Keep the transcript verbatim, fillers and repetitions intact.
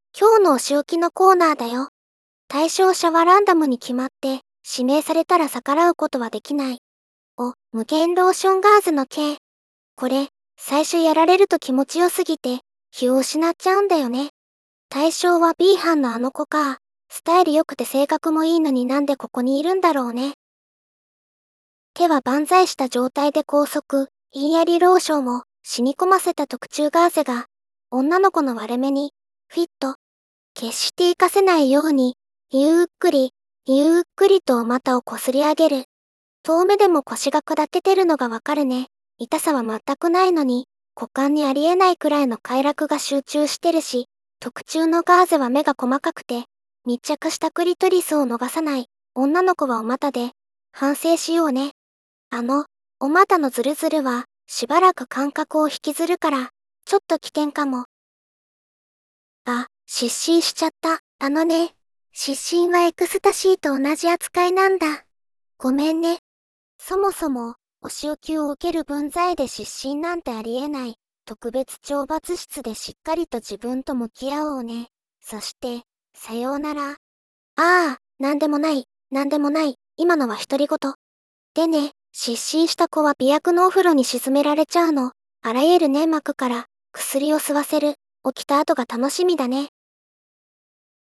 今日のお仕置きのコーナーだよ。対象者はランダムに決まって、指名されたら逆らうことはできない。お、無限ローションガーゼの系。これ、最初やられると気持ちよすぎて、気を失っちゃうんだよね。対象は B 班のあの子か。スタイル良くて性格もいいのになんでここにいるんだろうね。手は万歳した状態で高速、ひんやりローションを染み込ませた特注ガーゼが、女の子の割れ目に、フィット。決して活かせないように、ゆっくり、ゆっくりと股をこすり上げる。遠目でも腰が下っててるのがわかるね。痛さは全くないのに、股間にありえないくらいの快楽が集中してるし、特注のガーゼは目が細かくて、密着したクリトリスを逃さない。女の子はお股で、反省しようね。あの、お股のズルズルは、しばらく感覚を引きずるから、ちょっと危険かも。あ、失神しちゃった。あのね、失神はエクスタシーと同じ扱いなんだ。ごめんね。そもそも、お仕置きを受ける分際で失神なんてありえない。特別懲罰室でしっかりと自分と向き合おうね。そして、さようなら。ああ、なんでもない、なんでもない。今のは独り言。でね、失神した子は美薬のお風呂に沈められちゃうの。あらゆる粘膜から薬を吸わせる。起きた後が楽しみだね。